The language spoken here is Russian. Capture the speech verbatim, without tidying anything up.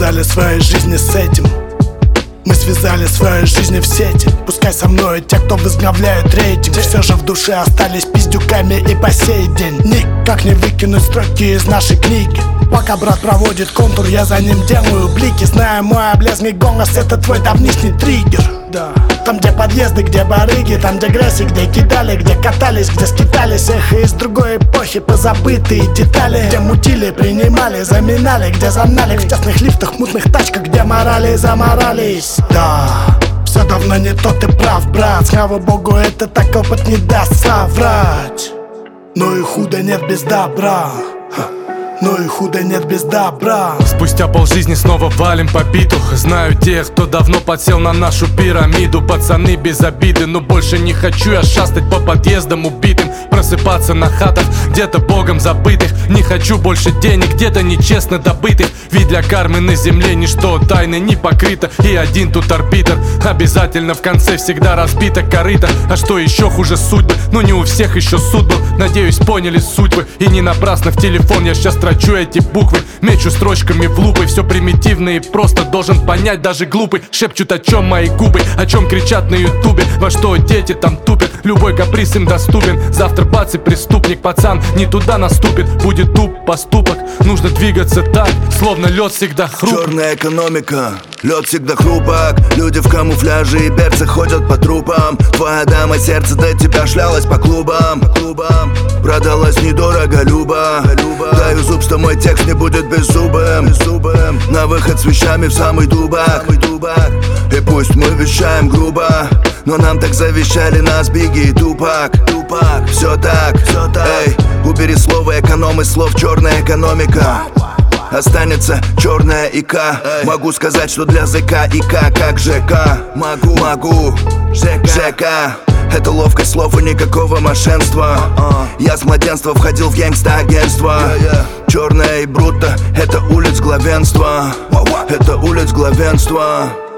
связали свои жизни с этим. Мы связали свои жизни в сети. Пускай со мной те, кто возглавляет рейтинг, все же в душе остались пиздюками и по сей день. Никак не выкинуть строки из нашей книги. Пока брат проводит контур, я за ним делаю блики. Зная мой облезный голос, это твой давнишний триггер. Да. Там, где подъезды, где барыги, там, где грязь и где кидали, где катались, где скитались. Эхо из другой эпохи, позабытые детали. Где мутили, принимали, заминали, где замнали. В тесных лифтах, мутных тачках, где морали заморались. Да, все давно не то, ты прав, брат. Слава богу, это так опыт не даст соврать. Но и худо нет без добра. Но и худо нет без добра. Спустя полжизни снова валим по биту. Знаю тех, кто давно подсел на нашу пирамиду. Пацаны без обиды, но больше не хочу я шастать по подъездам убитым. Просыпаться на хатах, где-то богом забытых. Не хочу больше денег, где-то нечестно добытых. Ведь для кармы на земле ничто тайны не покрыто. И один тут арбитр, обязательно в конце всегда разбита корыто. А что еще хуже судьбы? Ну не у всех еще суд был. Надеюсь, поняли судьбы. И не напрасно в телефон я сейчас трачу эти буквы. Мечу строчками в лупы. Все примитивно и просто, должен понять даже глупый. Шепчут, о чем мои губы, о чем кричат на ютубе. Во что дети там тупят, любой каприз им доступен. Завтра бац и преступник, пацан не туда наступит. Будет туп поступок, нужно двигаться так, словно лед всегда хрупок. Черная экономика, лед всегда хрупок. Люди в камуфляже и берцы ходят по трупам. Твоя дама сердце до тебя шлялась по клубам, по клубам. Продалась недорого, Люба, Люба. Даю зуб, что мой текст не будет беззубым, беззубым. На выход с вещами в самый дубак, самый дубак. И пусть мы вещаем грубо, но нам так завещали нас Бигги и Тупак, Тупак. Все так, все так. Эй, убери слово эконом из слов черная экономика. Останется черная ика. Могу сказать, что для ЗК ика как ЖК. Могу, могу, ЖК. Это ловкость слов и никакого мошенства. Я с младенства входил в гангста-агентство. Черная и бруто, это улиц главенства. Это улиц главенства.